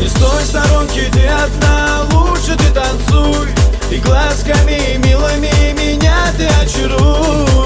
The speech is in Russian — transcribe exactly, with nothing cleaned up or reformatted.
Не стой в сторонке, ты одна, лучше ты танцуй, и глазками милыми меня ты очаруй.